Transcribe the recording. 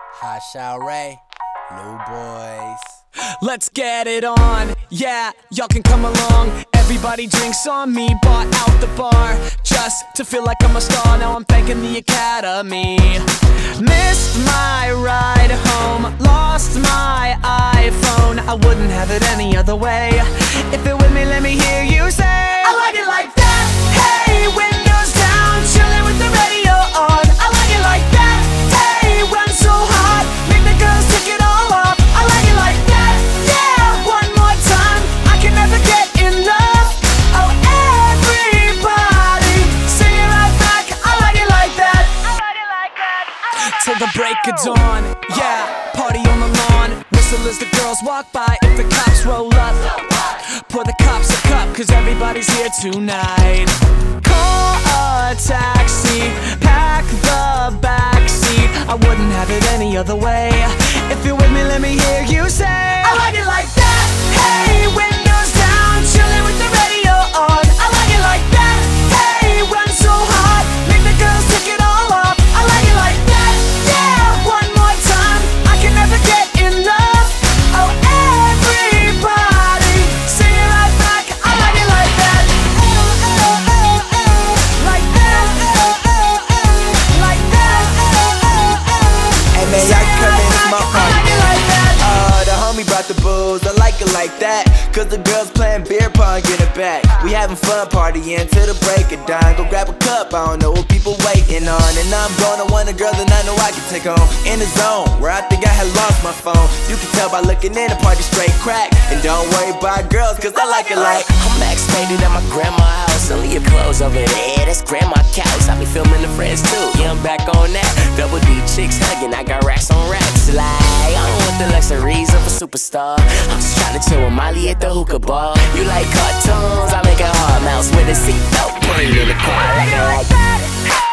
Hot Shower Ray, New Boys. Let's get it on, yeah, y'all can come along. Everybody drinks on me, bought out the bar just to feel like I'm a star. Now I'm thanking the Academy. Missed my ride home, lost my iPhone. I wouldn't have it any other way. If you're with me, let me hear you say, I like it like that. Hey, windows down, chilling with the radio on. I like it like that. Hey, run so hot, make the girls take it all off. I like it like that. Yeah, one more time, I can never get enough. Oh, everybody, sing it right back. I like it like that. I like it like that. Till the break of dawn, yeah, party on the lawn. Whistle as the girls walk by. If the cops roll up, pour the cops a cup, cause everybody's here tonight. Call a taxi, pack the backseat. I wouldn't have it any other way. If you're with me, let me hear you say, I like it like that. Hey, windows down, chilling with the radio on. I like it like that. Hey, run so hot, make the girls take it all off. I like it like that. Yeah, one more time, I can never get enough. Oh, everybody, sing it right back. I like it like that. Oh, oh, oh, oh, like that. Oh, oh, oh, like that. Oh, oh, oh. Hey man, y'all come in this motherfucker. I like it like that. The homie brought the booze, I like it like that. Cause the girls playing beer pong, get it back. We having fun partying till the break of dawn. Go grab a cup, I don't know what people waiting on. And I'm gonna want a girl that I know I can take home. In the zone, where I think I had lost my phone. You can tell by looking in, the party straight crack. And don't worry about girls, cause I like it like I'm Max faded at my grandma's house. Only your clothes over there, that's grandma couch. I be filming the friends too, yeah, I'm back on that. Double D chicks hugging, I got racks on racks. Like, I don't want the luxuries of a superstar. I'm just trying to chill with Molly at the hookah bar. You like cartoons, I make a hard mouse with a seatbelt. Put it in the car, I like it like that.